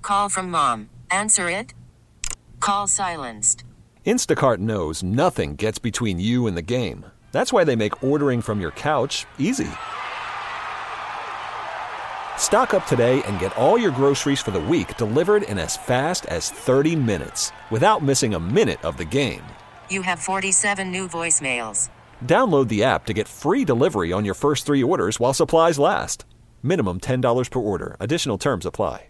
Call from mom. Answer it. Call silenced. Instacart knows nothing gets between you and the game. That's why they make ordering from your couch easy. Stock up today and get all your groceries for the week delivered in as fast as 30 minutes without missing a minute of the game. You have 47 new voicemails. Download the app to get free delivery on your first 3 orders while supplies last. Minimum $10 per order. Additional terms apply.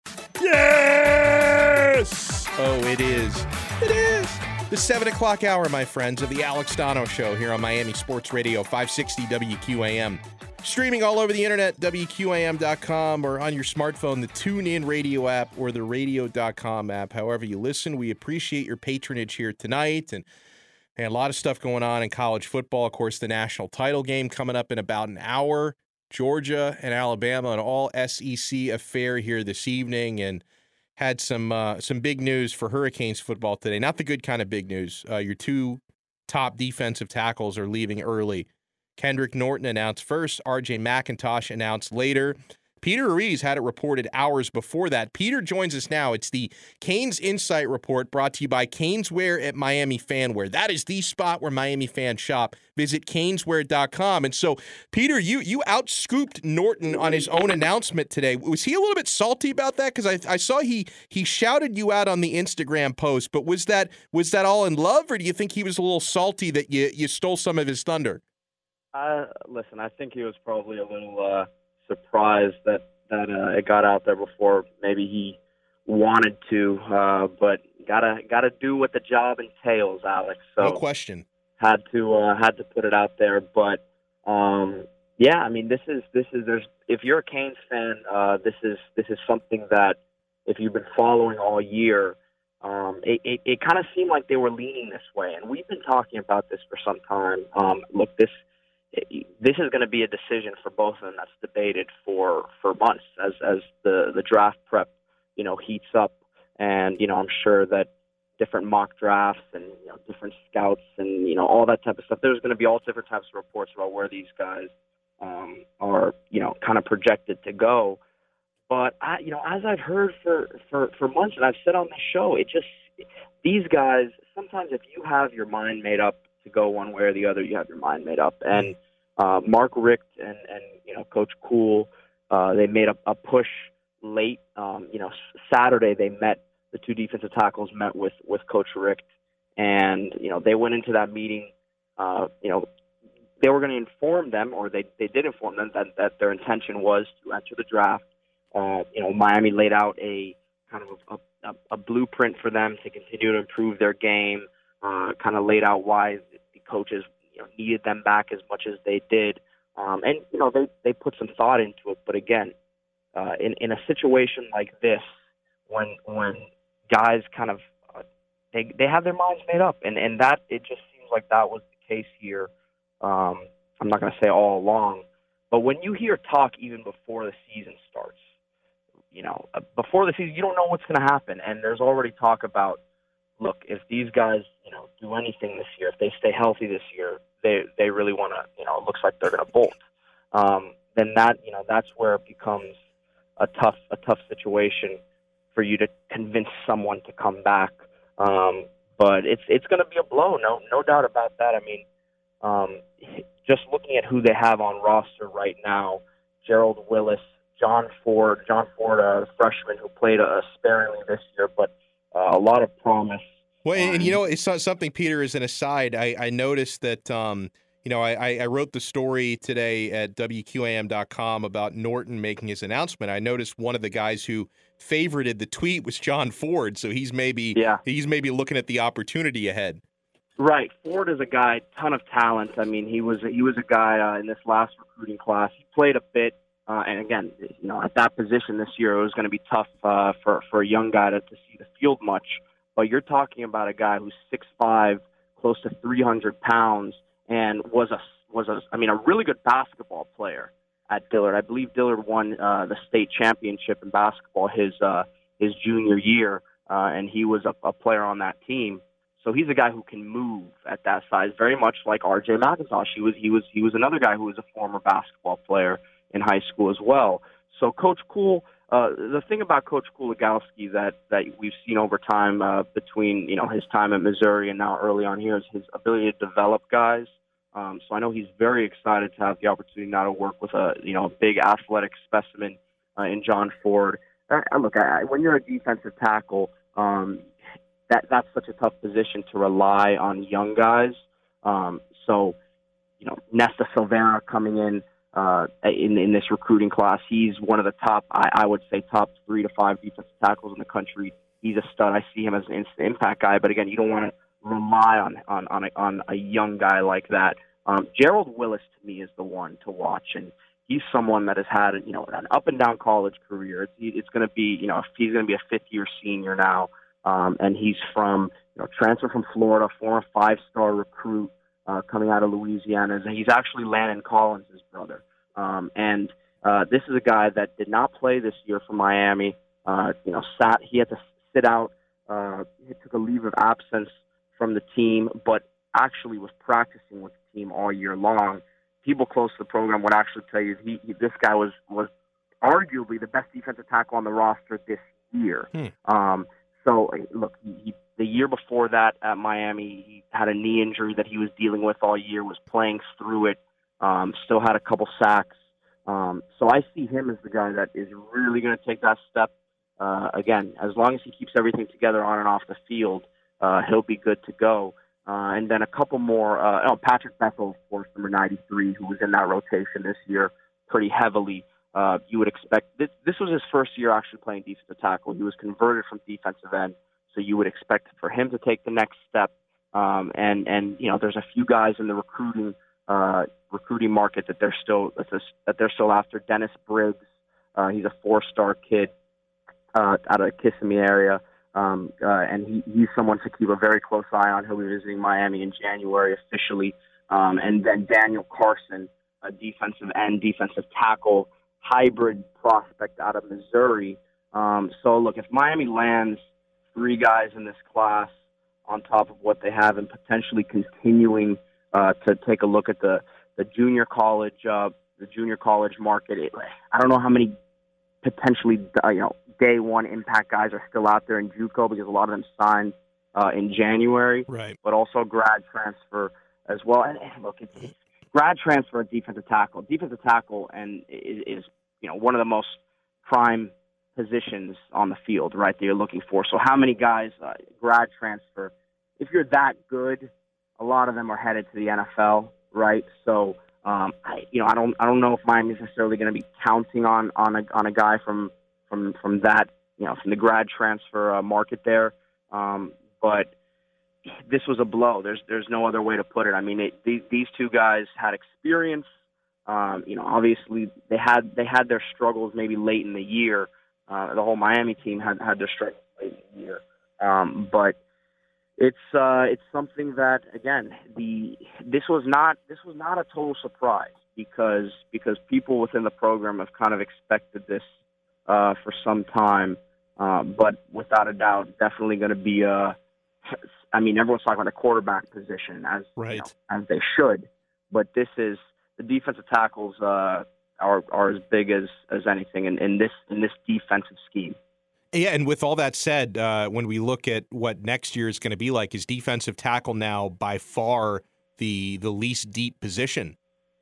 Yes! Oh, it is. It is. The 7 o'clock hour, my friends, of the Alex Dono Show here on Miami Sports Radio, 560 WQAM. Streaming all over the internet, WQAM.com, or on your smartphone, the TuneIn Radio app or the Radio.com app. However you listen, we appreciate your patronage here tonight. And a lot of stuff going on in college football. Of course, the national title game coming up in about an hour. Georgia and Alabama, an all SEC affair here this evening, and had some big news for Hurricanes football today. Not the good kind of big news. Your 2 top defensive tackles are leaving early. Kendrick Norton announced first. R.J. McIntosh announced later. Peter Ruiz had it reported hours before that. Peter joins us now. It's the Canes Insight Report brought to you by Caneswear at Miami Fanwear. That is the spot where Miami fans shop. Visit Caneswear.com. And so, Peter, you outscooped Norton on his own announcement today. Was he a little bit salty about that? Because I saw he shouted you out on the Instagram post, but was that all in love, or do you think he was a little salty that you stole some of his thunder? Listen, I think he was probably a little surprised that it got out there before maybe he wanted to, but gotta do what the job entails, Alex. So no question. Had to put it out there, but yeah, I mean, this is if you're a Canes fan, this is something that if you've been following all year, it kind of seemed like they were leaning this way, and we've been talking about this for some time. Look, this is going to be a decision for both of them that's debated for months as the draft prep, heats up. And, I'm sure that different mock drafts and, different scouts and, all that type of stuff, there's going to be all different types of reports about where these guys are, kind of projected to go. But, as I've heard for months, and I've said on the show, these guys, sometimes if you have your mind made up to go one way or the other, you have your mind made up. And Mark Richt and Coach Cool, they made a push late. Saturday the 2 defensive tackles met with Coach Richt, and they went into that meeting. They were going to inform them, or they did inform them that their intention was to enter the draft. Miami laid out a kind of a blueprint for them to continue to improve their game. Kind of laid out why the coaches needed them back as much as they did, and they put some thought into it. But again, in a situation like this, when guys kind of they have their minds made up, and that it just seems like that was the case here. I'm not going to say all along, but when you hear talk even before the season starts, before the season, you don't know what's going to happen, and there's already talk about, look, if these guys, do anything this year, if they stay healthy this year, they really want to, it looks like they're going to bolt. Then that's where it becomes a tough situation for you to convince someone to come back. But it's going to be a blow, no doubt about that. I mean, just looking at who they have on roster right now, Gerald Willis, John Ford, a freshman who played sparingly this year, but a lot of promise. Well, and it's something, Peter, as an aside, I noticed that, I wrote the story today at WQAM.com about Norton making his announcement. I noticed one of the guys who favorited the tweet was John Ford, so he's maybe looking at the opportunity ahead. Right. Ford is a guy, ton of talent. I mean, he was a guy in this last recruiting class. He played a bit, and again, at that position this year, it was going to be tough for a young guy to see the field much. But you're talking about a guy who's 6'5", close to 300 pounds, and was a really good basketball player at Dillard. I believe Dillard won the state championship in basketball his junior year, and he was a player on that team. So he's a guy who can move at that size, very much like R.J. McIntosh. He was another guy who was a former basketball player in high school as well. So Coach Cool, the thing about Coach Kuligowski that we've seen over time between his time at Missouri and now early on here is his ability to develop guys. So I know he's very excited to have the opportunity now to work with a big athletic specimen in John Ford. Look, when you're a defensive tackle, that's such a tough position to rely on young guys. So Nesta Silvera coming in this recruiting class, he's one of the top, I would say, top 3 to 5 defensive tackles in the country. He's a stud. I see him as an instant impact guy, but again, you don't want to rely on a young guy like that. Gerald Willis to me is the one to watch, and he's someone that has had an up and down college career. It's going to be he's going to be a 5th-year senior now, and he's from transfer from Florida, former 5-star recruit coming out of Louisiana. He's actually Landon Collins' brother, and this is a guy that did not play this year for Miami. He had to sit out. He took a leave of absence from the team, but actually was practicing with the team all year long. People close to the program would actually tell you this guy was arguably the best defensive tackle on the roster this year. So, look, the year before that at Miami, he had a knee injury that he was dealing with all year, was playing through it, still had a couple sacks. So I see him as the guy that is really going to take that step. Again, as long as he keeps everything together on and off the field, he'll be good to go. And then a couple more. Patrick Bethel, of course, number 93, who was in that rotation this year pretty heavily. You would expect this was his first year actually playing defensive tackle. He was converted from defensive end, so you would expect for him to take the next step. And there's a few guys in the recruiting market that they're still after. Dennis Briggs, he's a 4-star kid out of the Kissimmee area. And he's someone to keep a very close eye on. He'll be visiting Miami in January officially. And then Daniel Carson, a defensive end, defensive tackle, hybrid prospect out of Missouri. So, look, if Miami lands 3 guys in this class on top of what they have and potentially continuing to take a look at the junior college market, I don't know how many potentially day one impact guys are still out there in JUCO because a lot of them signed in January, right? But also grad transfer as well. And look, it's grad transfer at defensive tackle. Defensive tackle is one of the most prime positions on the field, right? That you're looking for. So how many guys grad transfer? If you're that good, a lot of them are headed to the NFL, right? So I don't know if Miami's necessarily going to be counting on a guy from that, from the grad transfer market there. But this was a blow. There's no other way to put it. I mean, these 2 guys had experience. Obviously they had their struggles maybe late in the year. The whole Miami team had their struggles late in the year. But it's something that, again, this was not a total surprise because people within the program have kind of expected this for some time, but without a doubt, definitely going to be everyone's talking about the quarterback position as right. As they should, but this is the defensive tackles are as big as anything in this defensive scheme. Yeah, and with all that said, when we look at what next year is going to be like, is defensive tackle now by far the least deep position?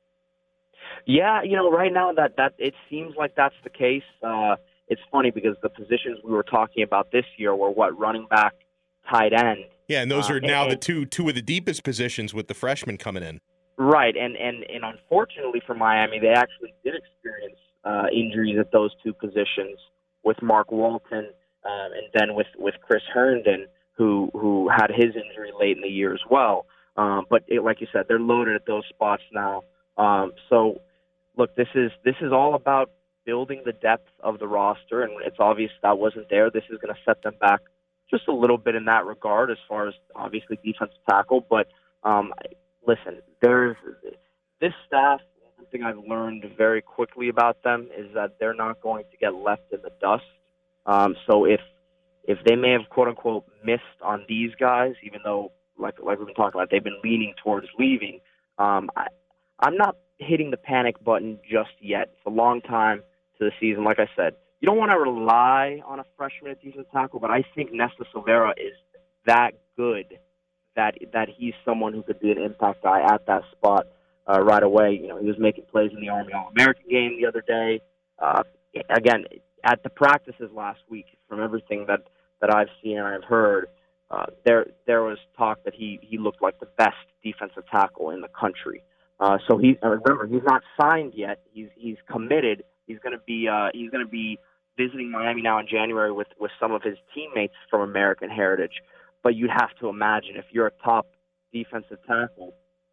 Yeah, right now that it seems like that's the case. It's funny because the positions we were talking about this year were running back, tight end. Yeah, and those are now the two of the deepest positions with the freshmen coming in. Right, and unfortunately for Miami, they actually did experience injuries at those 2 positions with Mark Walton and then with Chris Herndon, who had his injury late in the year as well. But like you said, they're loaded at those spots now. So, look, this is all about building the depth of the roster, and it's obvious that wasn't there. This is going to set them back just a little bit in that regard as far as obviously defensive tackle. But listen, there's this staff. One thing I've learned very quickly about them is that they're not going to get left in the dust. So if they may have quote unquote missed on these guys, even though like we've been talking about, they've been leaning towards leaving. I'm not hitting the panic button just yet. It's a long time to the season. Like I said, you don't want to rely on a freshman at defensive tackle, but I think Nesta Silvera is that good that he's someone who could be an impact guy at that spot right away. You know, he was making plays in the Army All-American game the other day. Again, at the practices last week, from everything that I've seen and I've heard, there was talk that he looked like the best defensive tackle in the country. So remember, he's not signed yet. He's committed. He's going to be visiting Miami now in January with some of his teammates from American Heritage. But you'd have to imagine if you're a top defensive tackle,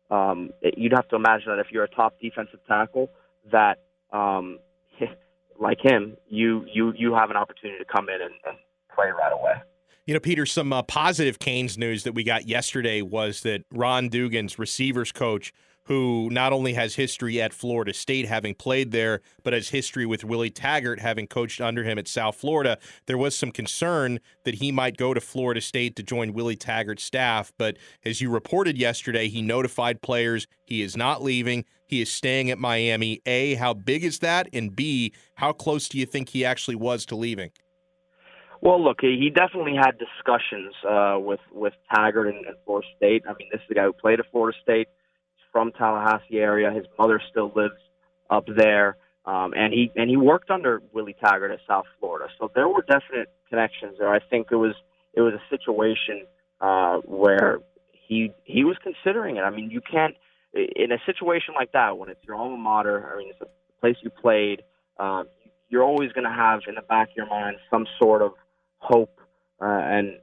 that like him, you have an opportunity to come in and play right away. You know, Peter, some positive Canes news that we got yesterday was that Ron Dugan's receivers coach, who not only has history at Florida State having played there, but has history with Willie Taggart having coached under him at South Florida. There was some concern that he might go to Florida State to join Willie Taggart's staff, but as you reported yesterday, he notified players he is not leaving. He is staying at Miami. A, how big is that? And B, how close do you think he actually was to leaving? Well, look, he definitely had discussions with Taggart and Florida State. I mean, this is the guy who played at Florida State. From Tallahassee area. His mother still lives up there, and he worked under Willie Taggart at South Florida. So there were definite connections there. I think it was a situation where he was considering it. I mean, you can't, in a situation like that, when it's your alma mater, I mean, it's a place you played, you're always going to have in the back of your mind some sort of hope and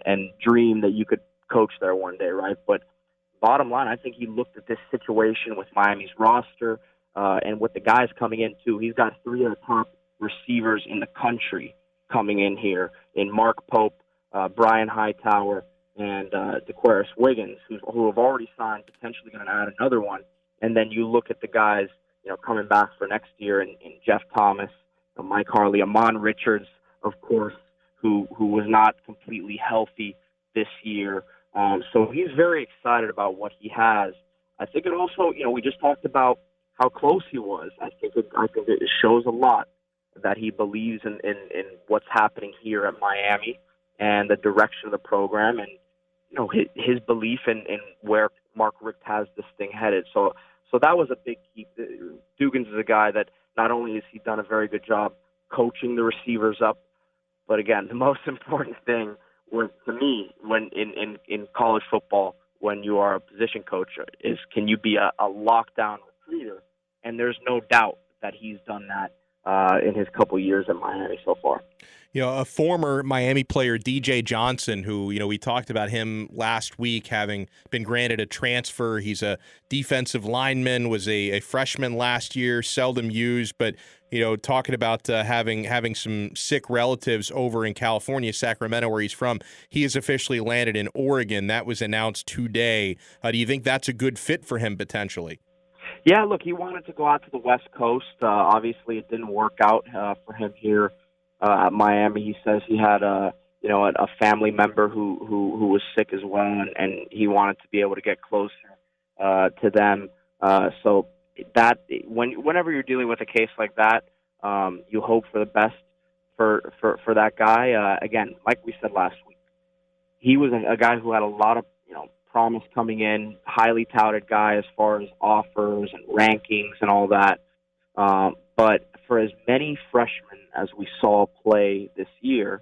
dream that you could coach there one day, right? But bottom line, I think he looked at this situation with Miami's roster and with the guys coming in, too. He's got three of the top receivers in the country coming in here in Mark Pope, Brian Hightower, and DeQuaris Wiggins, who have already signed, potentially going to add another one. And then you look at the guys, you know, coming back for next year in Jeff Thomas, Mike Harley, Amon Richards, of course, who was not completely healthy this year. So he's very excited about what he has. I think it also, you know, we just talked about how close he was. I think it shows a lot that he believes in what's happening here at Miami and the direction of the program, and you know his belief in where Mark Richt has this thing headed. So that was a big key. Dugans is a guy that not only has he done a very good job coaching the receivers up, but again, the most important thing was, to me, when in college football, when you are a position coach, is can you be a lockdown recruiter? And there's no doubt that he's done that in his couple years at Miami so far. You know, a former Miami player, DJ Johnson, who, you know, we talked about him last week having been granted a transfer. He's a defensive lineman, was a freshman last year, seldom used, but, you know, talking about having some sick relatives over in California, Sacramento, where he's from. He has officially landed in Oregon. That was announced today. Do you think that's a good fit for him potentially? Yeah, look, he wanted to go out to the West Coast. Obviously, it didn't work out for him here at Miami. He says he had a family member who was sick as well, and he wanted to be able to get closer to them. So that whenever you're dealing with a case like that, you hope for the best for that guy. Again, like we said last week, he was a guy who had a lot of promise coming in, highly touted guy as far as offers and rankings and all that. But for as many freshmen as we saw play this year,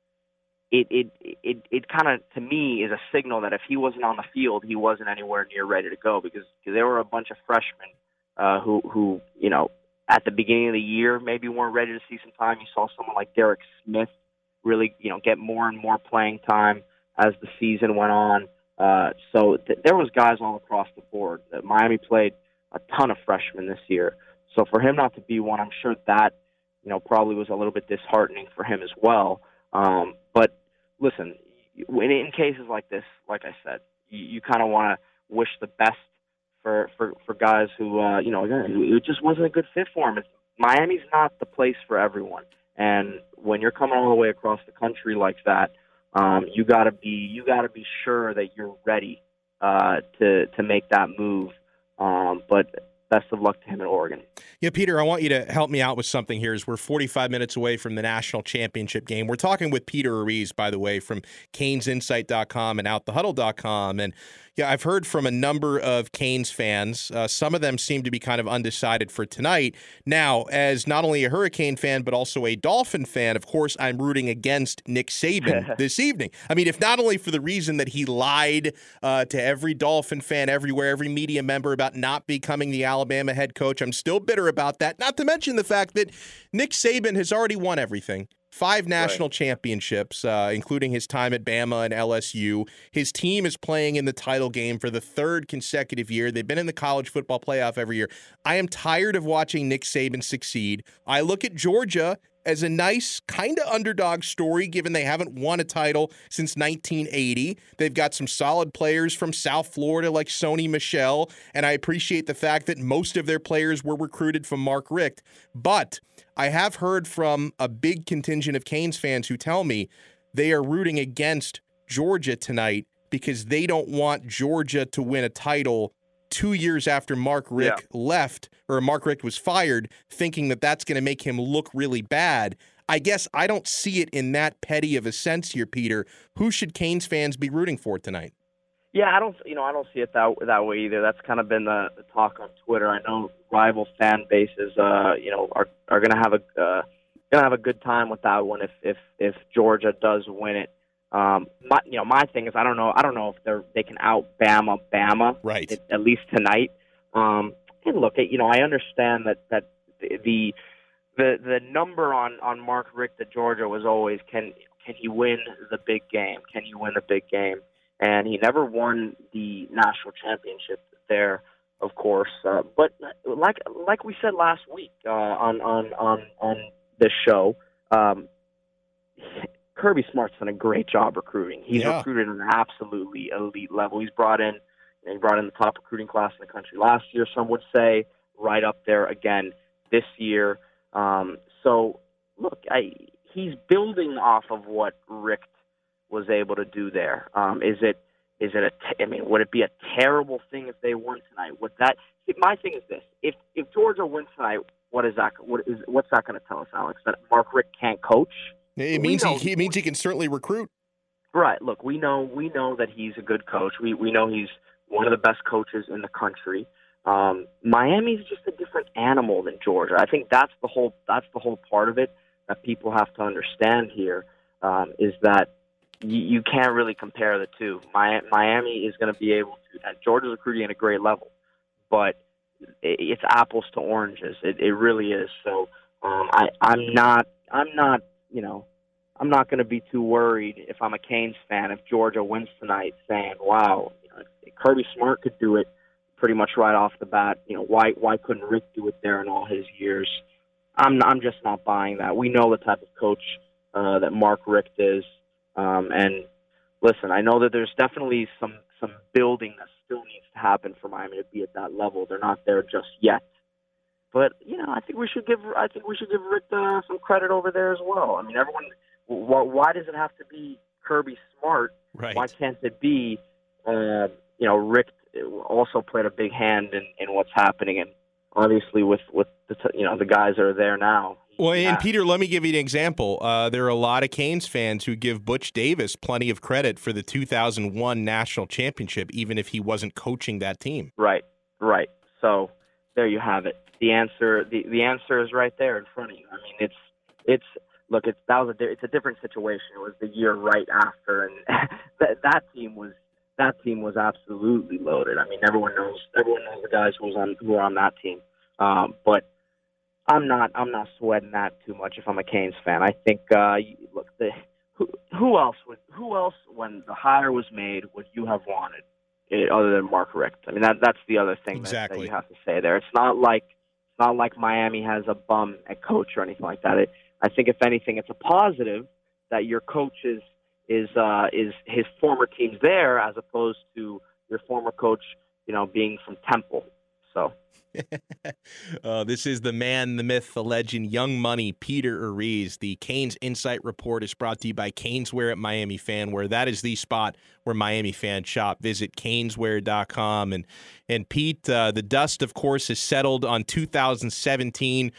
it kind of, to me, is a signal that if he wasn't on the field, he wasn't anywhere near ready to go, because there were a bunch of freshmen who at the beginning of the year maybe weren't ready to see some time. You saw someone like Derek Smith really get more and more playing time as the season went on. So there was guys all across the board. Miami played a ton of freshmen this year. So for him not to be one, I'm sure that, probably was a little bit disheartening for him as well. But listen, in cases like this, like I said, you kind of want to wish the best for guys who, it just wasn't a good fit for him. Miami's not the place for everyone. And when you're coming all the way across the country like that, you gotta be sure that you're ready to make that move. But best of luck to him in Oregon. Yeah, Peter, I want you to help me out with something here as we're 45 minutes away from the national championship game. We're talking with Peter Ruiz, by the way, from CanesInsight.com and OutTheHuddle.com. And yeah, I've heard from a number of Canes fans. Some of them seem to be kind of undecided for tonight. Now, as not only a Hurricane fan, but also a Dolphin fan, of course, I'm rooting against Nick Saban this evening. I mean, if not only for the reason that he lied to every Dolphin fan everywhere, every media member about not becoming the Alabama head coach, I'm still bitter about that. Not to mention the fact that Nick Saban has already won everything. 5 national championships, including his time at Bama and LSU. His team is playing in the title game for the 3rd consecutive year. They've been in the college football playoff every year. I am tired of watching Nick Saban succeed. I look at Georgia as a nice kind of underdog story, given they haven't won a title since 1980. They've got some solid players from South Florida like Sony Michel, and I appreciate the fact that most of their players were recruited from Mark Richt. But I have heard from a big contingent of Canes fans who tell me they are rooting against Georgia tonight because they don't want Georgia to win a title 2 years after Mark Richt left, or Mark Richt was fired, thinking that that's going to make him look really bad. I guess I don't see it in that petty of a sense here, Peter. Who should Canes fans be rooting for tonight? Yeah, I don't see it that way either. That's kind of been the talk on Twitter. I know rival fan bases, are going to have a good time with that one if Georgia does win it. My thing is I don't know if they can out Bama right at least tonight. And look, I understand that the number on Mark Richt at Georgia was always can he win the big game? Can he win the big game? And he never won the national championship there, of course. But like we said last week on this show, Kirby Smart's done a great job recruiting. He's recruited at an absolutely elite level. He brought in the top recruiting class in the country last year. Some would say right up there again this year. So look, he's building off of what Richt was able to do there. Would it be a terrible thing if they won tonight? My thing is this: if Georgia wins tonight, what's that going to tell us, Alex? That Mark Richt can't coach? It means he can certainly recruit. Right. Look, we know that he's a good coach. We know he's one of the best coaches in the country. Miami's just a different animal than Georgia. I think that's the whole part of it that people have to understand here, is that you can't really compare the two. Miami is going to be able to, and Georgia's recruiting at a great level, but it's apples to oranges. It really is. So I'm not going to be too worried if I'm a Canes fan if Georgia wins tonight, saying, "Wow, Kirby Smart could do it pretty much right off the bat. Why couldn't Rick do it there in all his years?" I'm just not buying that. We know the type of coach that Mark Richt is. And listen, I know that there's definitely some building that still needs to happen for Miami to be at that level. They're not there just yet. But I think we should give Rick some credit over there as well. I mean, everyone. Why does it have to be Kirby Smart? Right. Why can't it be? Rick also played a big hand in what's happening, and obviously with the guys that are there now. Well, and Peter, let me give you an example. There are a lot of Canes fans who give Butch Davis plenty of credit for the 2001 national championship, even if he wasn't coaching that team. Right. So there you have it. The answer is right there in front of you. I mean, it's a different situation. It was the year right after, and that team was absolutely loaded. I mean, everyone knows the guys who were on that team, but. I'm not sweating that too much if I'm a Canes fan. I think who else when the hire was made would you have wanted other than Mark Richt? I mean that's the other thing that you have to say there. It's not like Miami has a bum at coach or anything like that. I think if anything, it's a positive that your coach is his former team's there as opposed to your former coach being from Temple. So. This is the man, the myth, the legend, Young Money, Peter Ariz. The Canes Insight Report is brought to you by Caneswear at Miami Fan, where that is the spot where Miami fans shop. Visit caneswear.com. And Pete, the dust, of course, has settled on 2017.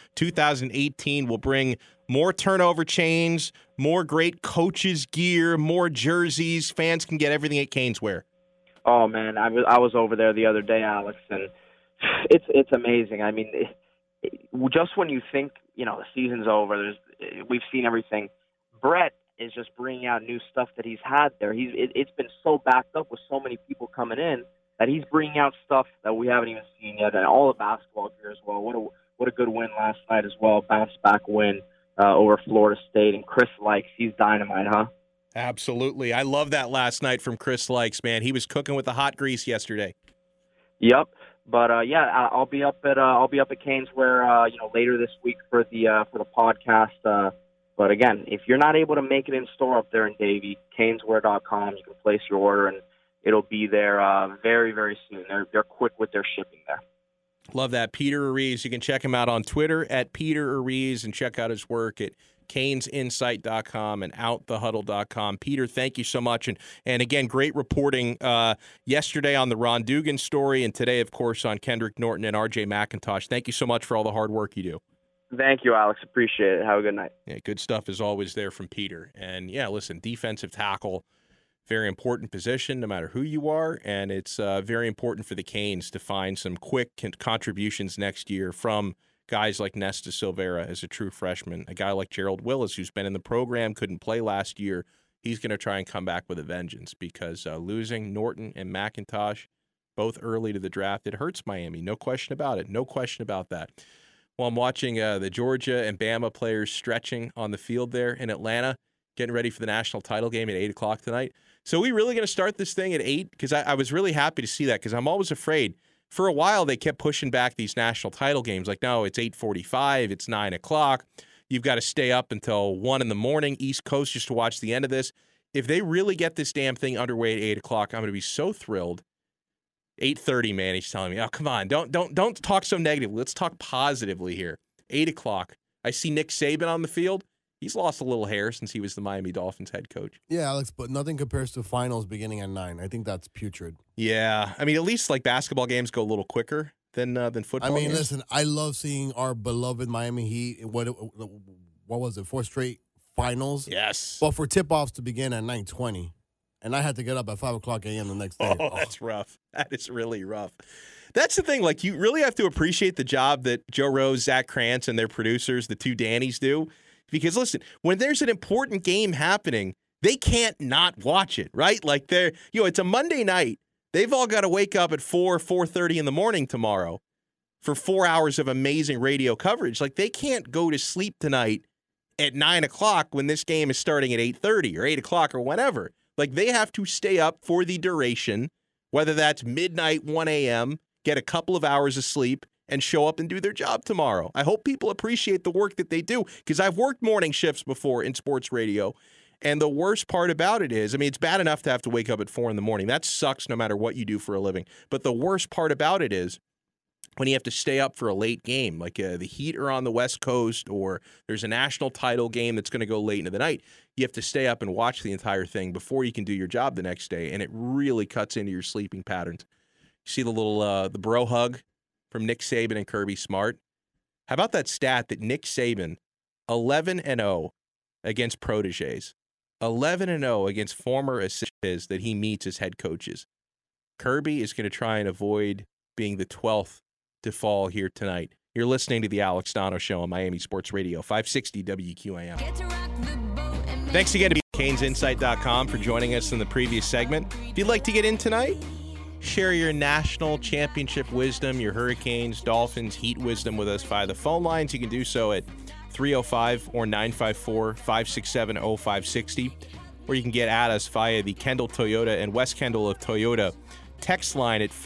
2018 will bring more turnover chains, more great coaches' gear, more jerseys. Fans can get everything at Caneswear. Oh, man, I was over there the other day, Alex, and it's amazing. I mean, just when you think, the season's over, we've seen everything. Brett is just bringing out new stuff that he's had there. It's been so backed up with so many people coming in that he's bringing out stuff that we haven't even seen yet, and all the basketball gear as well. What a good win last night as well, bounce back win over Florida State. And Chris Likes, he's dynamite, huh? Absolutely. I love that last night from Chris Likes, man. He was cooking with the hot grease yesterday. Yep. But I'll be up at Caneswear later this week for the podcast. But again, if you're not able to make it in store up there in Davie, Caneswear.com, you can place your order and it'll be there very, very soon. They're quick with their shipping there. Love that. Peter Ariz. You can check him out on Twitter at Peter Ariz and check out his work at CanesInsight.com and OutTheHuddle.com. Peter, thank you so much. And again, great reporting yesterday on the Ron Dugan story and today, of course, on Kendrick Norton and RJ McIntosh. Thank you so much for all the hard work you do. Thank you, Alex. Appreciate it. Have a good night. Yeah, good stuff is always there from Peter. And, listen, defensive tackle, very important position no matter who you are, and it's very important for the Canes to find some quick contributions next year from guys like Nesta Silvera as a true freshman, a guy like Gerald Willis who's been in the program, couldn't play last year. He's going to try and come back with a vengeance because losing Norton and McIntosh both early to the draft, it hurts Miami. No question about it. No question about that. Well, I'm watching the Georgia and Bama players stretching on the field there in Atlanta, getting ready for the national title game at 8 o'clock tonight. So are we really going to start this thing at 8? Because I was really happy to see that because I'm always afraid. For a while, they kept pushing back these national title games. Like, no, it's 8:45, it's 9 o'clock. You've got to stay up until 1 in the morning, East Coast, just to watch the end of this. If they really get this damn thing underway at 8 o'clock, I'm going to be so thrilled. 8:30, man, he's telling me, oh, come on, don't talk so negatively. Let's talk positively here. 8 o'clock. I see Nick Saban on the field. He's lost a little hair since he was the Miami Dolphins head coach. Yeah, Alex, but nothing compares to finals beginning at 9. I think that's putrid. Yeah. I mean, at least like basketball games go a little quicker than football games. Listen, I love seeing our beloved Miami Heat, what was it, 4 straight finals? Yes. But for tip-offs to begin at 9:20, and I had to get up at 5 o'clock a.m. the next day. Oh, that's rough. That is really rough. That's the thing. Like, you really have to appreciate the job that Joe Rose, Zach Krantz, and their producers, the two Dannys, do. Because, listen, when there's an important game happening, they can't not watch it, right? Like, it's a Monday night. They've all got to wake up at 4:30 in the morning tomorrow for 4 hours of amazing radio coverage. Like, they can't go to sleep tonight at 9 o'clock when this game is starting at 8:30 or 8 o'clock or whatever. Like, they have to stay up for the duration, whether that's midnight, 1 a.m., get a couple of hours of sleep, and show up and do their job tomorrow. I hope people appreciate the work that they do because I've worked morning shifts before in sports radio. And the worst part about it is, it's bad enough to have to wake up at 4 in the morning. That sucks no matter what you do for a living. But the worst part about it is when you have to stay up for a late game, like the Heat are on the West Coast or there's a national title game that's going to go late into the night. You have to stay up and watch the entire thing before you can do your job the next day. And it really cuts into your sleeping patterns. You see the little the bro hug from Nick Saban and Kirby Smart. How about that stat that Nick Saban, 11-0 against proteges, 11-0 against former assistants that he meets as head coaches. Kirby is going to try and avoid being the 12th to fall here tonight. You're listening to the Alex Donno Show on Miami Sports Radio, 560 WQAM. Thanks again to CanesInsight.com for joining us in the previous segment. If you'd like to get in tonight, share your national championship wisdom, your Hurricanes, Dolphins, Heat wisdom with us via the phone lines. You can do so at 305 or 954-567-0560. Or you can get at us via the Kendall Toyota and West Kendall of Toyota text line at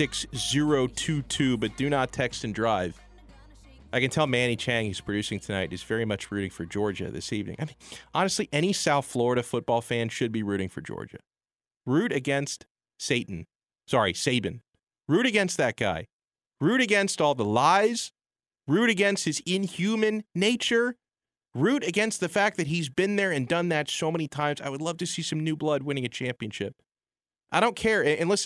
56022, but do not text and drive. I can tell Manny Chang, who's producing tonight, is very much rooting for Georgia this evening. Honestly, any South Florida football fan should be rooting for Georgia. Root against Saban. Root against that guy. root against all the lies, root against his inhuman nature, root against the fact that he's been there and done that so many times. I would love to see some new blood winning a championship. I don't care. And listen,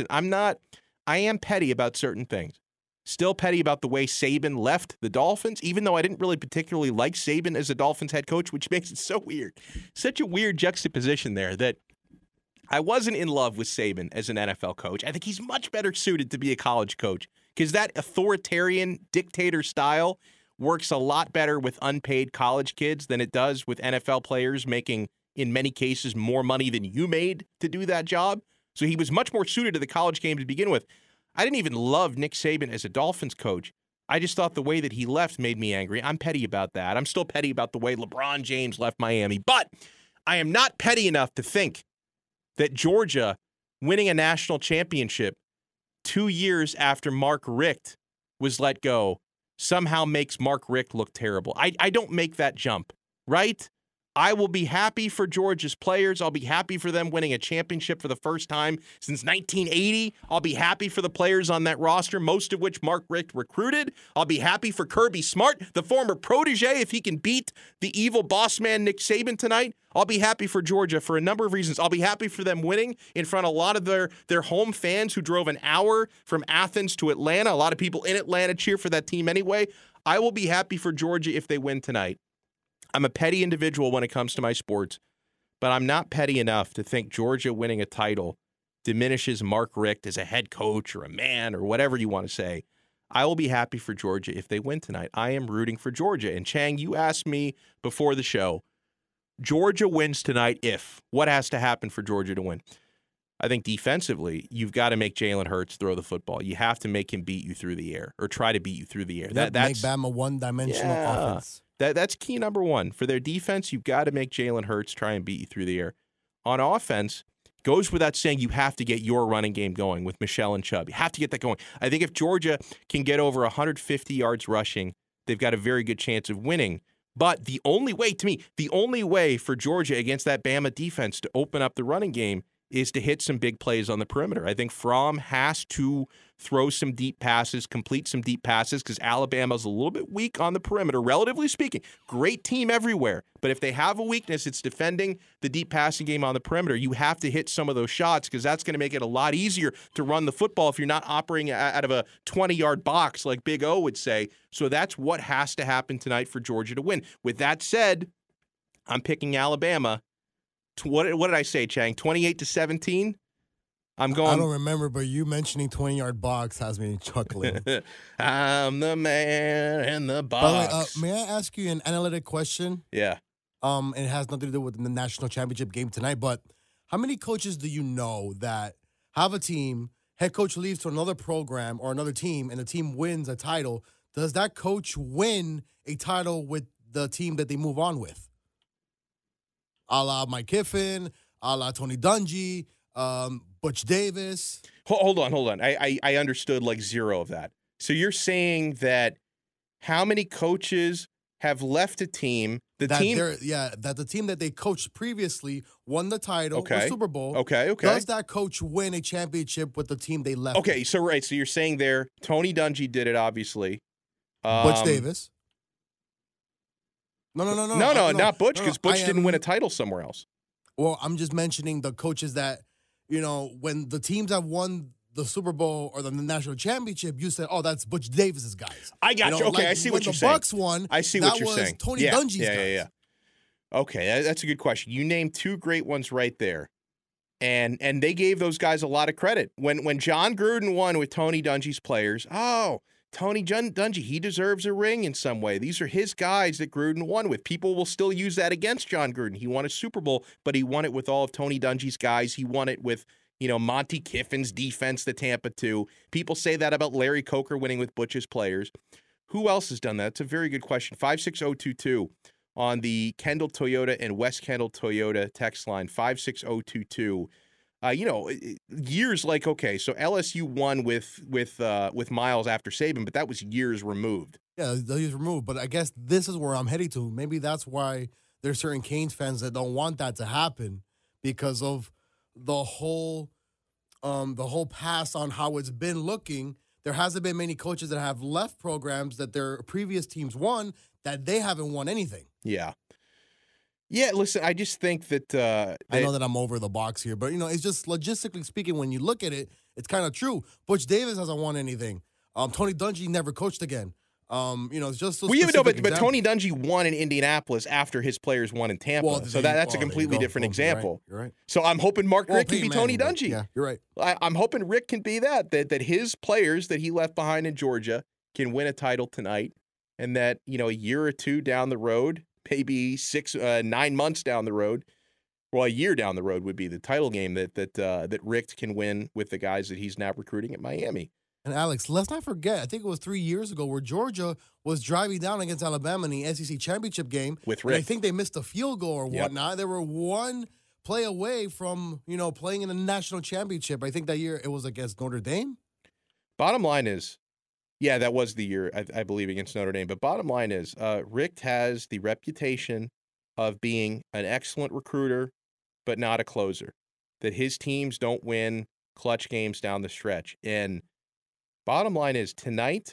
I am petty about certain things. Still petty about the way Saban left the Dolphins, even though I didn't really particularly like Saban as a Dolphins head coach, which makes it so weird. Such a weird juxtaposition there that I wasn't in love with Saban as an NFL coach. I think he's much better suited to be a college coach because that authoritarian dictator style works a lot better with unpaid college kids than it does with NFL players making, in many cases, more money than you made to do that job. So he was much more suited to the college game to begin with. I didn't even love Nick Saban as a Dolphins coach. I just thought the way that he left made me angry. I'm petty about that. I'm still petty about the way LeBron James left Miami. But I am not petty enough to think that Georgia winning a national championship 2 years after Mark Richt was let go somehow makes Mark Richt look terrible. I don't make that jump, right? I will be happy for Georgia's players. I'll be happy for them winning a championship for the first time since 1980. I'll be happy for the players on that roster, most of which Mark Richt recruited. I'll be happy for Kirby Smart, the former protege, if he can beat the evil boss man Nick Saban tonight. I'll be happy for Georgia for a number of reasons. I'll be happy for them winning in front of a lot of their home fans who drove an hour from Athens to Atlanta. A lot of people in Atlanta cheer for that team anyway. I will be happy for Georgia if they win tonight. I'm a petty individual when it comes to my sports, but I'm not petty enough to think Georgia winning a title diminishes Mark Richt as a head coach or a man or whatever you want to say. I will be happy for Georgia if they win tonight. I am rooting for Georgia. And Chang, you asked me before the show, Georgia wins tonight if. What has to happen for Georgia to win? I think defensively, you've got to make Jalen Hurts throw the football. You have to make him beat you through the air or try to beat you through the air. That's make Bama one-dimensional offense. That's key number one. For their defense, you've got to make Jalen Hurts try and beat you through the air. On offense, goes without saying you have to get your running game going with Michelle and Chubb. You have to get that going. I think if Georgia can get over 150 yards rushing, they've got a very good chance of winning. But the only way for Georgia against that Bama defense to open up the running game is to hit some big plays on the perimeter. I think Fromm has to throw some deep passes, complete some deep passes, because Alabama's a little bit weak on the perimeter, relatively speaking. Great team everywhere. But if they have a weakness, it's defending the deep passing game on the perimeter. You have to hit some of those shots because that's going to make it a lot easier to run the football if you're not operating out of a 20-yard box like Big O would say. So that's what has to happen tonight for Georgia to win. With that said, I'm picking Alabama. What did I say, Chang? 28-17? I'm going. I don't remember, but you mentioning 20-yard box has me chuckling. I'm the man in the box. By the way, may I ask you an analytic question? Yeah. It has nothing to do with the national championship game tonight, but how many coaches do you know that have a team, head coach leaves to another program or another team, and the team wins a title? Does that coach win a title with the team that they move on with? A la Mike Kiffin, a la Tony Dungy, Butch Davis. Hold on. I understood like zero of that. So you're saying that how many coaches have left a team? That the team that they coached previously won the title or Super Bowl. Okay. Does that coach win a championship with the team they left? Okay, so you're saying there, Tony Dungy did it, obviously. Butch Davis. No, not Butch, because Butch didn't win a title somewhere else. Well, I'm just mentioning the coaches that, when the teams have won the Super Bowl or the national championship, you said, oh, that's Butch Davis's guys. I got you. Okay, I see what you're saying. When the Bucks won, I see what you're saying. That was Tony Dungy's guys. Yeah. Okay, that's a good question. You named two great ones right there. And they gave those guys a lot of credit. When John Gruden won with Tony Dungy's players, Tony Dungy, he deserves a ring in some way. These are his guys that Gruden won with. People will still use that against John Gruden. He won a Super Bowl, but he won it with all of Tony Dungy's guys. He won it with, Monty Kiffin's defense, the Tampa 2. People say that about Larry Coker winning with Butch's players. Who else has done that? It's a very good question. 56022 on the Kendall Toyota and West Kendall Toyota text line, 56022. Years so LSU won with Miles after Saban, but that was years removed. Yeah, years removed. But I guess this is where I'm heading to. Maybe that's why there's certain Canes fans that don't want that to happen because of the whole past on how it's been looking. there hasn't been many coaches that have left programs that their previous teams won that they haven't won anything. Yeah. Yeah, listen, I just think that I know that I'm over the box here, but, it's just logistically speaking, when you look at it, it's kind of true. Butch Davis hasn't won anything. Tony Dungy never coached again. It's just those but Tony Dungy won in Indianapolis after his players won in Tampa. So that's a completely different example. You're right. So I'm hoping Rick can be Tony Manning, Dungy. Yeah, you're right. I'm hoping Rick can be that his players that he left behind in Georgia can win a title tonight, and that, a year or two down the road, maybe 9 months down the road, well, a year down the road would be the title game that Rick can win with the guys that he's now recruiting at Miami. And Alex, let's not forget, I think it was 3 years ago where Georgia was driving down against Alabama in the SEC championship game. With Rick. And I think they missed a field goal or whatnot. Yep. They were one play away from, playing in a national championship. I think that year it was against Notre Dame. Bottom line is, yeah, that was the year, I believe, against Notre Dame. But bottom line is, Rick has the reputation of being an excellent recruiter, but not a closer. That his teams don't win clutch games down the stretch. And bottom line is, tonight,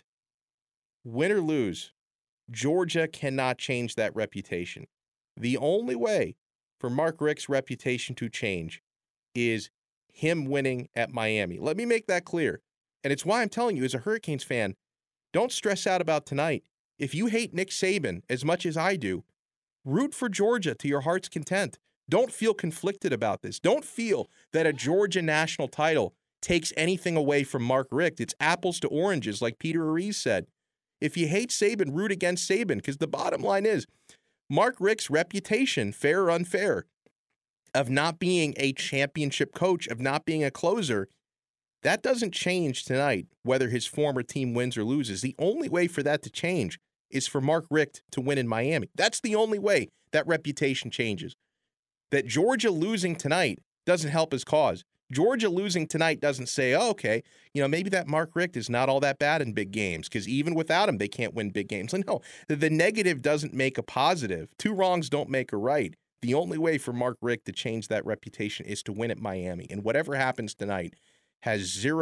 win or lose, Georgia cannot change that reputation. The only way for Mark Richt's reputation to change is him winning at Miami. Let me make that clear. And it's why I'm telling you, as a Hurricanes fan, don't stress out about tonight. If you hate Nick Saban as much as I do, root for Georgia to your heart's content. Don't feel conflicted about this. Don't feel that a Georgia national title takes anything away from Mark Richt. It's apples to oranges, like Peter Ariz said. If you hate Saban, root against Saban, because the bottom line is, Mark Richt's reputation, fair or unfair, of not being a championship coach, of not being a closer, that doesn't change tonight, whether his former team wins or loses. The only way for that to change is for Mark Richt to win in Miami. That's the only way that reputation changes. That Georgia losing tonight doesn't help his cause. Georgia losing tonight doesn't say, oh, okay, maybe that Mark Richt is not all that bad in big games, because even without him, they can't win big games. No, the negative doesn't make a positive. Two wrongs don't make a right. The only way for Mark Richt to change that reputation is to win at Miami. And whatever happens tonight has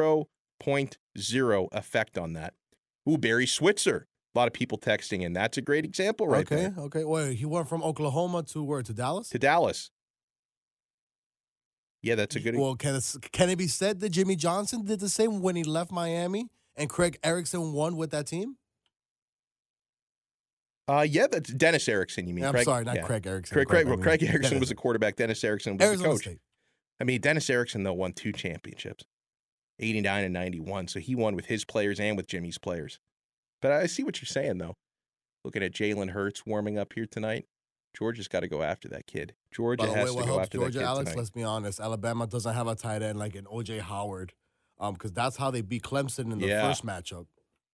0.0 effect on that. Ooh, Barry Switzer. A lot of people texting in. That's a great example right there. Okay. Wait, he went from Oklahoma to where? To Dallas? To Dallas. Yeah, that's a good Well, can it be said that Jimmy Johnson did the same when he left Miami and Craig Erickson won with that team? Yeah, that's Dennis Erickson, you mean. I'm sorry, not Craig Erickson. Craig Erickson was a quarterback. Dennis Erickson was Arizona the coach. State. I mean, Dennis Erickson, though, won 2 championships, 89 and 91. So he won with his players and with Jimmy's players. But I see what you're saying, though. Looking at Jalen Hurts warming up here tonight, Georgia's got to go after that kid. Georgia has to go after Georgia, that kid Alex, tonight. let's be honest. Alabama doesn't have a tight end like an O.J. Howard, because that's how they beat Clemson in the first matchup.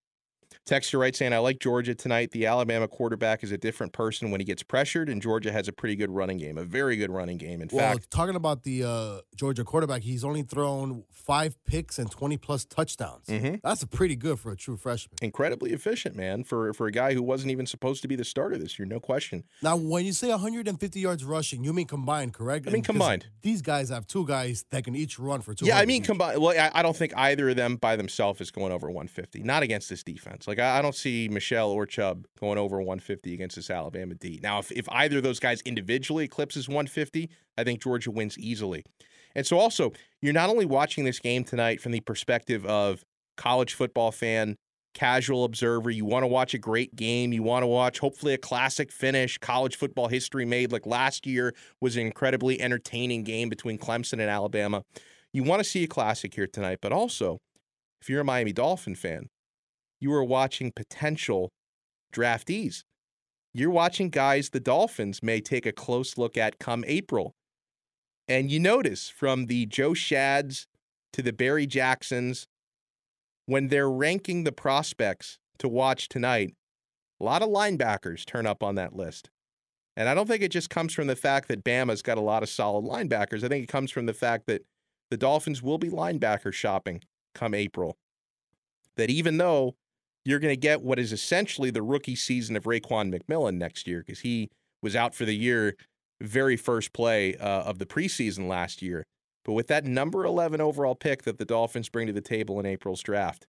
Texter writes saying, I like Georgia tonight. The Alabama quarterback is a different person when he gets pressured, and Georgia has a pretty good running game, a very good running game. In fact, talking about the Georgia quarterback, he's only thrown 5 picks and 20-plus touchdowns. Mm-hmm. That's pretty good for a true freshman. Incredibly efficient, man, for a guy who wasn't even supposed to be the starter this year, no question. Now, when you say 150 yards rushing, you mean combined, correct? I mean combined. These guys have 2 guys that can each run for 200. Yeah, I mean combined. Well, I don't think either of them by themselves is going over 150. Not against this defense. Like, I don't see Michelle or Chubb going over 150 against this Alabama D. Now, if either of those guys individually eclipses 150, I think Georgia wins easily. And so also, you're not only watching this game tonight from the perspective of college football fan, casual observer. You want to watch a great game. You want to watch, hopefully, a classic finish, college football history made. Like last year was an incredibly entertaining game between Clemson and Alabama. You want to see a classic here tonight. But also, if you're a Miami Dolphin fan, you are watching potential draftees. You're watching guys the Dolphins may take a close look at come April. And you notice from the Joe Shads to the Barry Jacksons, when they're ranking the prospects to watch tonight, a lot of linebackers turn up on that list. And I don't think it just comes from the fact that Bama's got a lot of solid linebackers. I think it comes from the fact that the Dolphins will be linebacker shopping come April. That even though you're going to get what is essentially the rookie season of Raekwon McMillan next year, because he was out for the year, very first play of the preseason last year. But with that number 11 overall pick that the Dolphins bring to the table in April's draft,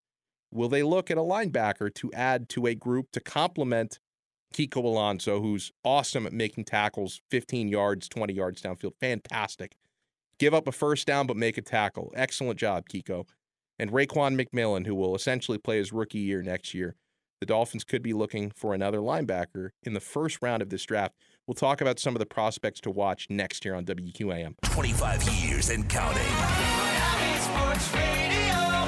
will they look at a linebacker to add to a group to complement Kiko Alonso, who's awesome at making tackles, 15 yards, 20 yards downfield. Fantastic. Give up a first down, but make a tackle. Excellent job, Kiko. And Raekwon McMillan, who will essentially play his rookie year next year. The Dolphins could be looking for another linebacker in the first round of this draft. We'll talk about some of the prospects to watch next year on WQAM. 25 years and counting. Miami Sports Radio,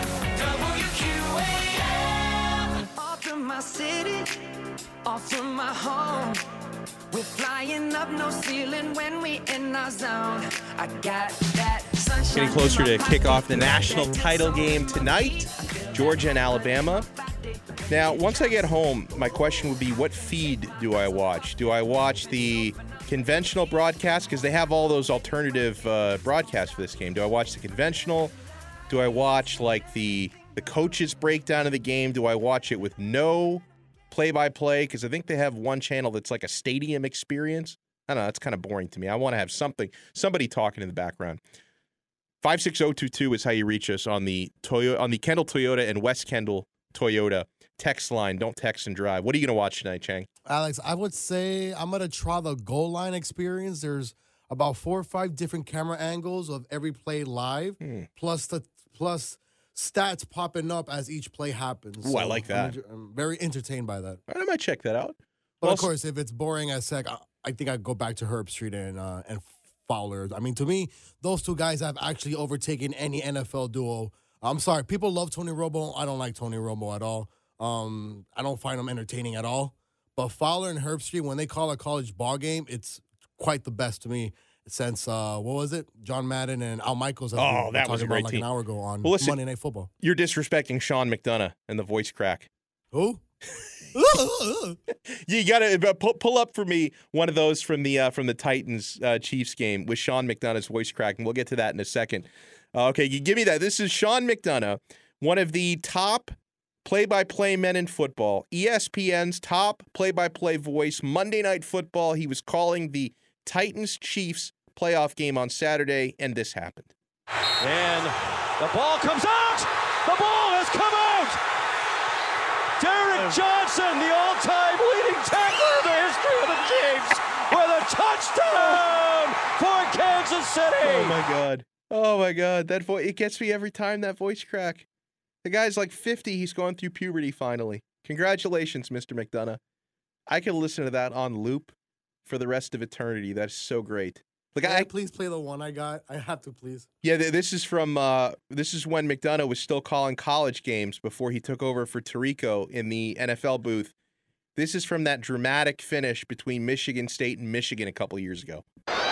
WQAM. Off from my city, off from my home. We're flying up, no ceiling when we in our zone. I got that sunshine. Getting closer to kick off the national title game tonight, Georgia and Alabama. Now, once I get home, my question would be, what feed do I watch? Do I watch the conventional broadcast? Because they have all those alternative broadcasts for this game. Do I watch the conventional? Do I watch, like, the coaches' breakdown of the game? Do I watch it with no play-by-play? Because I think they have one channel that's like a stadium experience. I don't know. That's kind of boring to me. I want to have somebody talking in the background. 56022 is how you reach us on the Kendall Toyota and West Kendall Toyota text line. Don't text and drive. What are you going to watch tonight, Chang? Alex, I would say I'm going to try the goal line experience. There's about 4 or 5 different camera angles of every play live, plus stats popping up as each play happens. Ooh, I like that. I'm very entertained by that. I might check that out. But of course, if it's boring as heck, I think I'd go back to Herb Street and Fowler. I mean, to me, those two guys have actually overtaken any NFL duo. I'm sorry, people love Tony Romo. I don't like Tony Romo at all. I don't find him entertaining at all. But Fowler and Herb Street, when they call a college ball game, it's quite the best to me. Since what was it? John Madden and Al Michaels. That was a great team. An hour ago on Well, listen, Monday Night Football. You're disrespecting Sean McDonough and the voice crack. Who? You gotta pull up for me one of those from the Titans Chiefs game with Sean McDonough's voice crack, and we'll get to that in a second. Okay, you give me that. This is Sean McDonough, one of the top play-by-play men in football, ESPN's top play-by-play voice. Monday Night Football, he was calling the Titans-Chiefs playoff game on Saturday, and this happened. And the ball comes out! The ball has come out! Derek Johnson, the all-time leading tackler in the history of the Chiefs, with a touchdown for Kansas City! Oh, my God. Oh, my God. That it gets me every time, that voice crack. The guy's like 50. He's going through puberty finally. Congratulations, Mr. McDonough. I could listen to that on loop for the rest of eternity. That's so great. Like, Please play the one I got. I have to, please. Yeah, this is when McDonough was still calling college games before he took over for Tirico in the NFL booth. This is from that dramatic finish between Michigan State and Michigan a couple years ago.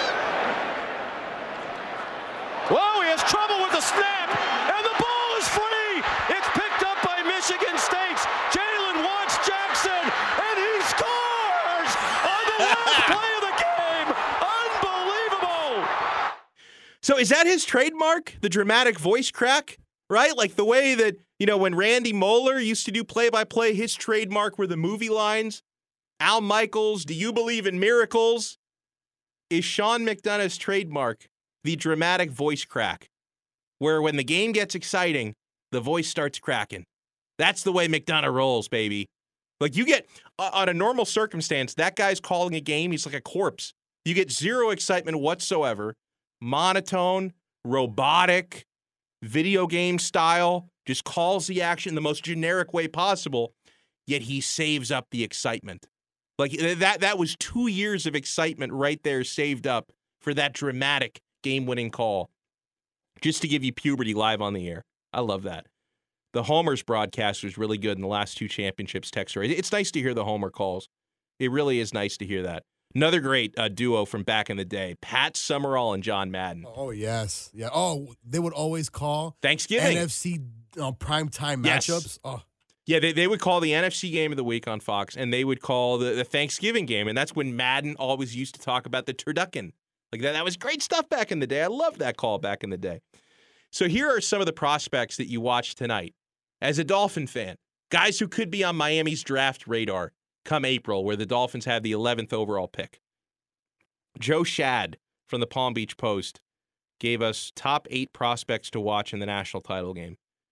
Whoa, he has trouble with the snap, and the ball is free. It's picked up by Michigan State's Jalen Watts Jackson, and he scores on the last play of the game. Unbelievable. So is that his trademark, the dramatic voice crack, right? Like the way that, when Randy Moeller used to do play-by-play, his trademark were the movie lines. Al Michaels, do you believe in miracles? Is Sean McDonough's trademark the dramatic voice crack, where when the game gets exciting, the voice starts cracking? That's the way McDonough rolls, baby. Like you get, on a normal circumstance, that guy's calling a game, he's like a corpse. You get zero excitement whatsoever. Monotone, robotic, video game style, just calls the action in the most generic way possible, yet he saves up the excitement. Like that was 2 years of excitement right there saved up for that dramatic game-winning call, just to give you puberty live on the air. I love that. The Homer's broadcast was really good in the last 2 championships, Texter. It's nice to hear the Homer calls. It really is nice to hear that. Another great duo from back in the day, Pat Summerall and John Madden. Oh, yes. Yeah. Oh, they would always call Thanksgiving NFC primetime matchups. Oh. Yeah, they would call the NFC game of the week on Fox, and they would call the Thanksgiving game, and that's when Madden always used to talk about the turducken. Like that was great stuff back in the day. I loved that call back in the day. So here are some of the prospects that you watched tonight. As a Dolphin fan, guys who could be on Miami's draft radar come April, where the Dolphins have the 11th overall pick. Joe Shad from the Palm Beach Post gave us top 8 prospects to watch in the national title game.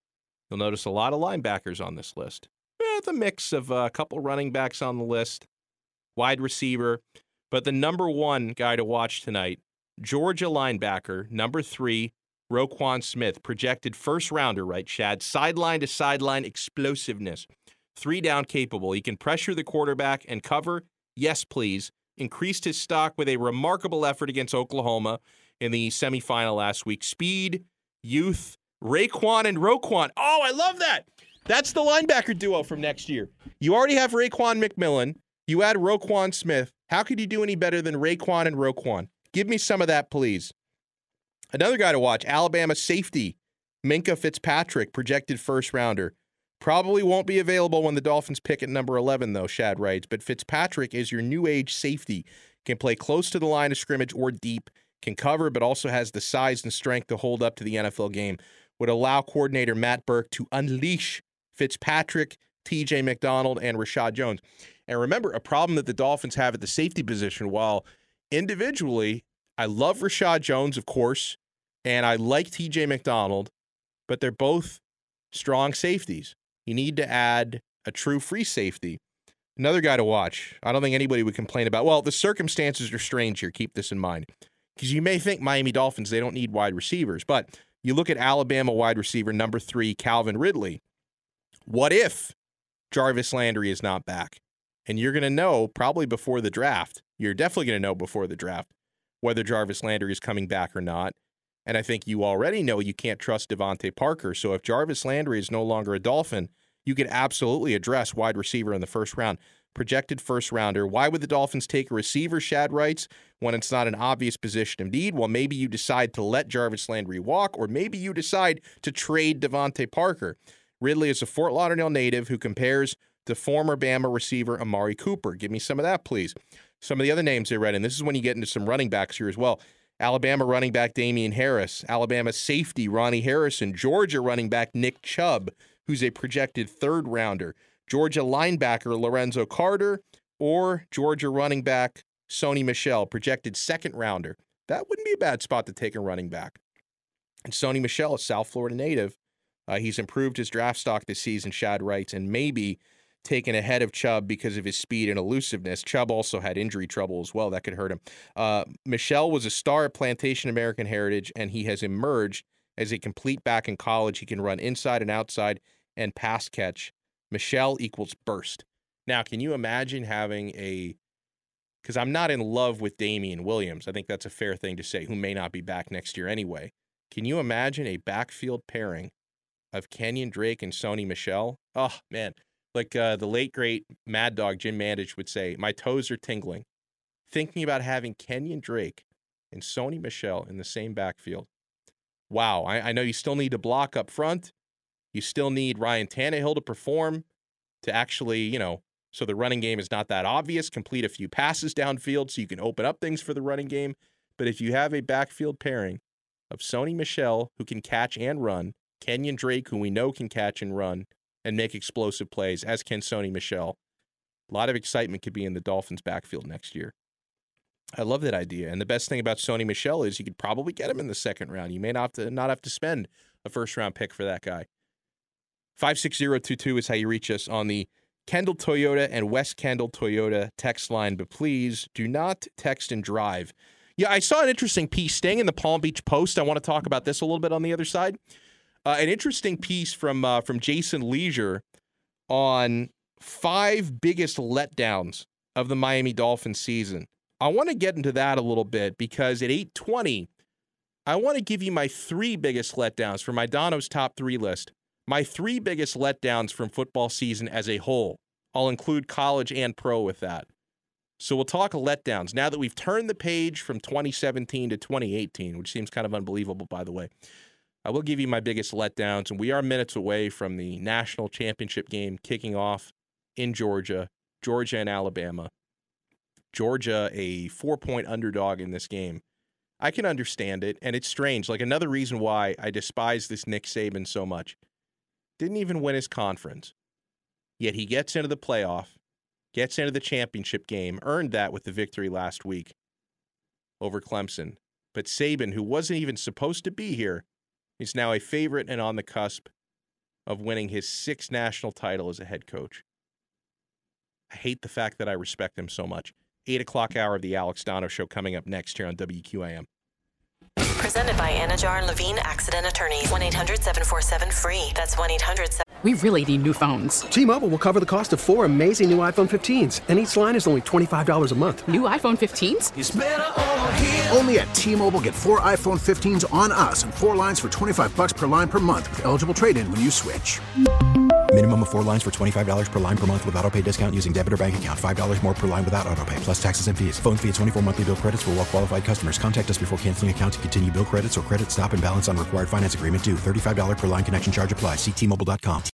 You'll notice a lot of linebackers on this list. The mix of a couple running backs on the list, wide receiver. But the number one guy to watch tonight, Georgia linebacker, number 3, Roquan Smith, projected first rounder, right, Shad? Sideline to sideline explosiveness. 3-down capable. He can pressure the quarterback and cover. Yes, please. Increased his stock with a remarkable effort against Oklahoma in the semifinal last week. Speed, youth, Raekwon and Roquan. Oh, I love that. That's the linebacker duo from next year. You already have Raekwon McMillan. You add Roquan Smith. How could you do any better than Raekwon and Roquan? Give me some of that, please. Another guy to watch, Alabama safety, Minkah Fitzpatrick, projected first rounder. Probably won't be available when the Dolphins pick at number 11, though, Shad writes. But Fitzpatrick is your new age safety. Can play close to the line of scrimmage or deep. Can cover, but also has the size and strength to hold up to the NFL game. Would allow coordinator Matt Burke to unleash Fitzpatrick, TJ McDonald, and Rashad Jones. And remember, a problem that the Dolphins have at the safety position, while individually, I love Rashad Jones, of course, and I like TJ McDonald, but they're both strong safeties. You need to add a true free safety. Another guy to watch. I don't think anybody would complain about. Well, the circumstances are strange here. Keep this in mind. Because you may think Miami Dolphins, they don't need wide receivers. But you look at Alabama wide receiver number 3, Calvin Ridley. What if Jarvis Landry is not back? And you're going to know probably before the draft. You're definitely going to know before the draft whether Jarvis Landry is coming back or not. And I think you already know you can't trust Devontae Parker. So if Jarvis Landry is no longer a Dolphin, you could absolutely address wide receiver in the first round. Projected first rounder. Why would the Dolphins take a receiver, Shad writes, when it's not an obvious position of need? Well, maybe you decide to let Jarvis Landry walk, or maybe you decide to trade Devontae Parker. Ridley is a Fort Lauderdale native who compares to former Bama receiver Amari Cooper. Give me some of that, please. Some of the other names they read, and this is when you get into some running backs here as well. Alabama running back Damian Harris, Alabama safety Ronnie Harrison, Georgia running back Nick Chubb, who's a projected third rounder, Georgia linebacker Lorenzo Carter, or Georgia running back Sony Michel, projected second rounder. That wouldn't be a bad spot to take a running back. And Sony Michel, a South Florida native, he's improved his draft stock this season, Shad writes, and maybe taken ahead of Chubb because of his speed and elusiveness. Chubb also had injury trouble as well. That could hurt him. Michel was a star at Plantation American Heritage, and he has emerged as a complete back in college. He can run inside and outside and pass catch. Michel equals burst. Now, can you imagine having because I'm not in love with Damian Williams. I think that's a fair thing to say, who may not be back next year anyway. Can you imagine a backfield pairing of Kenyon Drake and Sony Michel? Oh, man. Like the late, great Mad Dog Jim Mandich would say, my toes are tingling. Thinking about having Kenyon Drake and Sony Michel in the same backfield. Wow, I know you still need to block up front. You still need Ryan Tannehill to perform to actually, so the running game is not that obvious. Complete a few passes downfield so you can open up things for the running game. But if you have a backfield pairing of Sony Michel, who can catch and run, Kenyon Drake, who we know can catch and run, and make explosive plays, as can Sony Michel, a lot of excitement could be in the Dolphins' backfield next year. I love that idea. And the best thing about Sony Michel is you could probably get him in the second round. You may not have to spend a first-round pick for that guy. 56022 is how you reach us on the Kendall Toyota and West Kendall Toyota text line. But please do not text and drive. Yeah, I saw an interesting piece staying in the Palm Beach Post. I want to talk about this a little bit on the other side. An interesting piece from Jason Leisure on 5 biggest letdowns of the Miami Dolphins season. I want to get into that a little bit because at 8:20, I want to give you my 3 biggest letdowns for my Dono's top 3 list. My 3 biggest letdowns from football season as a whole. I'll include college and pro with that. So we'll talk letdowns now that we've turned the page from 2017 to 2018, which seems kind of unbelievable, by the way. I will give you my biggest letdowns, and we are minutes away from the national championship game kicking off in Georgia and Alabama. Georgia, a 4-point underdog in this game. I can understand it, and it's strange. Like, another reason why I despise this Nick Saban so much. Didn't even win his conference. Yet he gets into the playoff, gets into the championship game, earned that with the victory last week over Clemson. But Saban, who wasn't even supposed to be here, is now a favorite and on the cusp of winning his 6th national title as a head coach. I hate the fact that I respect him so much. 8 o'clock hour of the Alex Dono Show coming up next here on WQAM. Presented by Anajar and Levine Accident Attorneys. 1-800-747-FREE. That's 1-800-7... We really need new phones. T-Mobile will cover the cost of 4 amazing new iPhone 15s, and each line is only $25 a month. New iPhone 15s? It's better over here. Only at T-Mobile, get 4 iPhone 15s on us and 4 lines for $25 per line per month with eligible trade-in when you switch. Minimum of 4 lines for $25 per line per month with autopay discount using debit or bank account. $5 more per line without autopay, plus taxes and fees. Phone fee at 24 monthly bill credits for well-qualified customers. Contact us before canceling account to continue bill credits or credit stop and balance on required finance agreement due. $35 per line connection charge applies. See T-Mobile.com.